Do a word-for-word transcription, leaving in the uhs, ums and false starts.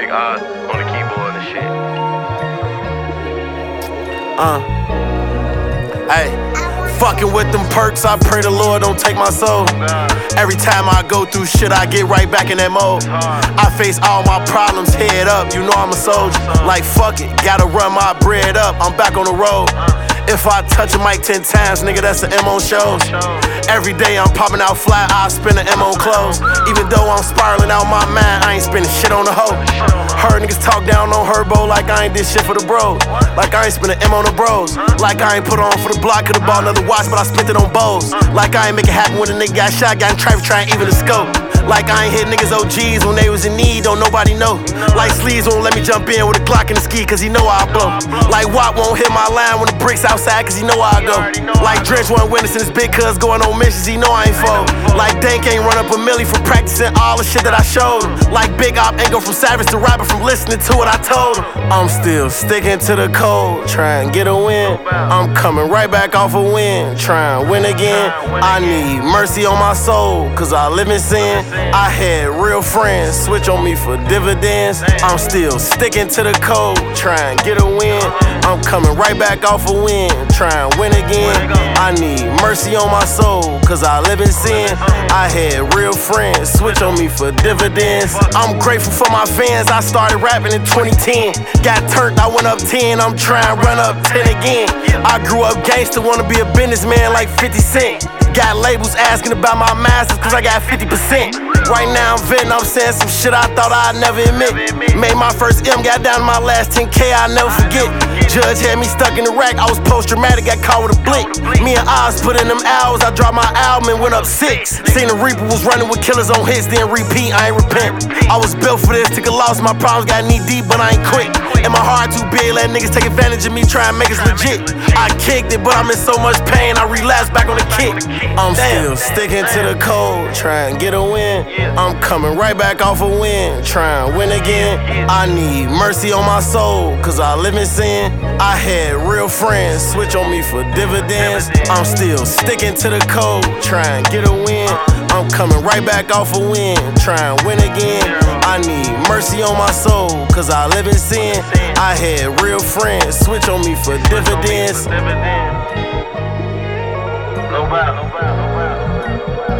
Big Oz on the keyboard and shit. Uh, hey, fucking with them perks, I pray the Lord don't take my soul. Every time I go through shit, I get right back in that mode. I face all my problems, head up, you know I'm a soldier. Like fuck it, gotta run my bread up, I'm back on the road. If I touch a mic ten times, nigga, that's the M on shows. Every day I'm popping out fly, I spend the M on clothes. Even though I'm spiraling out my mind, I ain't spending shit on the hoe. Heard niggas talk down on Herbo like I ain't did shit for the bros. Like I ain't spend an M on the bros. Like I ain't put on for the block, could've bought another watch, but I spent it on bows. Like I ain't make it happen when a nigga got shot, got in traffic trying even the scope. Like I ain't hit niggas O Gs when they was in need, don't nobody know. Like Sleeves won't let me jump in with a Glock in the ski, cause he know I blow. Like Watt won't hit my line when the bricks outside, cause he know I go. Like Drench wasn't witnessing his big cuz going on missions, he know I ain't fold. Like Dank ain't run up a milli from practicing all the shit that I showed him. Like Big Op ain't go from savage to rapper from listening to what I told him. I'm still sticking to the code, trying to get a win. I'm coming right back off a win, trying to win again. I need mercy on my soul, cause I live in sin. I had real friends switch on me for dividends. I'm still sticking to the code, trying to get a win. I'm coming right back off a win, trying to win again. I need mercy on my soul, cause I live in sin. I had real friends switch on me for dividends. I'm grateful for my fans, I started rapping in twenty ten. Got turned, I went up ten, I'm trying to run up ten again. I grew up gangster, wanna be a businessman like fifty cent. Got labels asking about my masters cause I got fifty percent. Right now I'm venting, I'm saying some shit I thought I'd never admit. Made my first M, got down to my last ten K, I'll never forget. Judge had me stuck in the rack, I was post-traumatic, got caught with a blick. Me and Oz put in them hours, I dropped my album and went up six. Seen the Reaper was running with killers on hits, then repeat, I ain't repent. I was built for this, took a loss, my problems got knee deep, but I ain't quit. And my heart too big, let niggas take advantage of me, try and make us legit. I kicked it, but I'm in so much pain, I relapsed back on the kick. I'm still sticking to the code, trying to get a win. I'm coming right back off a win, trying to win again. I need mercy on my soul, cause I live in sin. I had real friends switch on me for dividends. I'm still sticking to the code, trying to get a win. I'm coming right back off a win, trying to win again. I need mercy on my soul, cause I live in sin. I had real friends switch on me for dividends. No bad, no bad, no bad.